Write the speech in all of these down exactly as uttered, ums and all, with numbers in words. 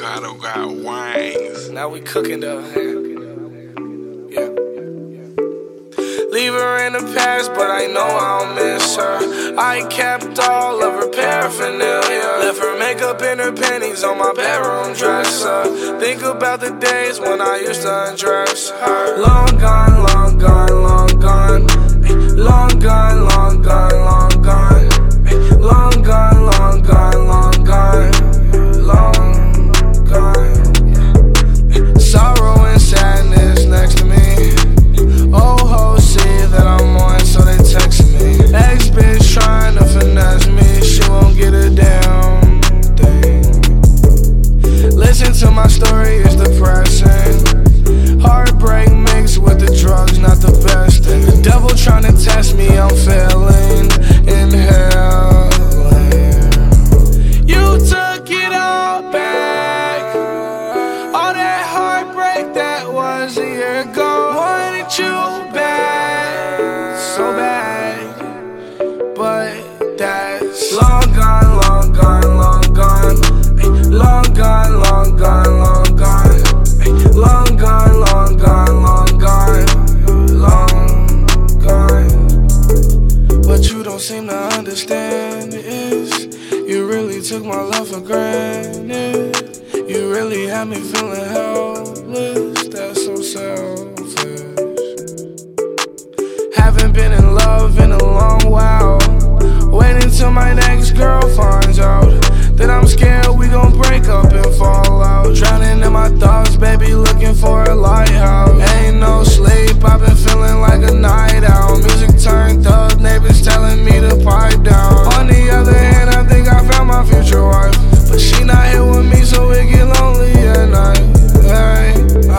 Avocado got wings. Now we cooking though. Yeah. Leave her in the past, but I know I'll miss her. I kept all of her paraphernalia. Left her makeup and her panties on my bedroom dresser. Think about the days when I used to undress her. Long gone, long gone, long gone. Long gone, long gone, long gone. Long gone, long gone, long gone. Long gone. Sorrow and sadness next to me. Oh, ho, see that I'm on, so they text me. Ex bitch trying to finesse me, she won't get a damn thing. Listen to my story, it's depressing. Heartbreak mixed with the drugs, not the best thing. The devil trying to test me, I'm failing. Inhaling. You took it all back. All that heartbreak that was a year ago. Wanted you back, so bad. But that's long gone, long gone, long gone. Long gone, long gone, long gone. Long gone, long gone, long gone. Long gone. What you don't seem to understand is you really took my love for granted. You really had me feeling helpless. That's so selfish. Haven't been in love in a long while. Waiting till my next girl finds out that I'm scared we gon' break up and fall out. Drowning in my thoughts, baby, looking for a lighthouse. Ain't no sleep, I've been feeling like a night owl. Music turned up, neighbors telling me to pipe down. On the other hand, I think I found my future wife, but she not here with me, so it get lonely at night. Hey,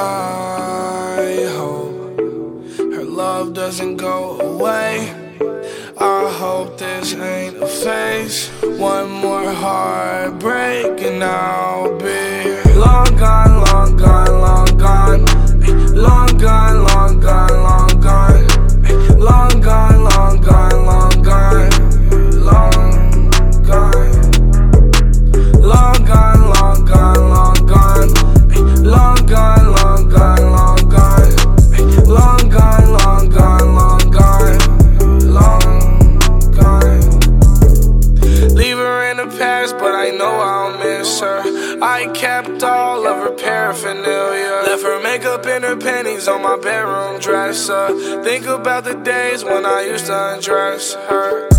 I hope her love doesn't go away. I hope this ain't a phase. One more heartbreak and I'll be long gone, long gone, long gone. Long gone, long gone, long gone. Long gone, long gone, long gone. Long gone. Long gone, long gone, long gone. Long gone, long gone, long gone. Long gone, long gone, long gone. Long gone. Leave her in the past, but I know I'll miss her. I kept all of her paraphernalia. Left her makeup and her panties on my bedroom dresser. Think about the days when I used to undress her.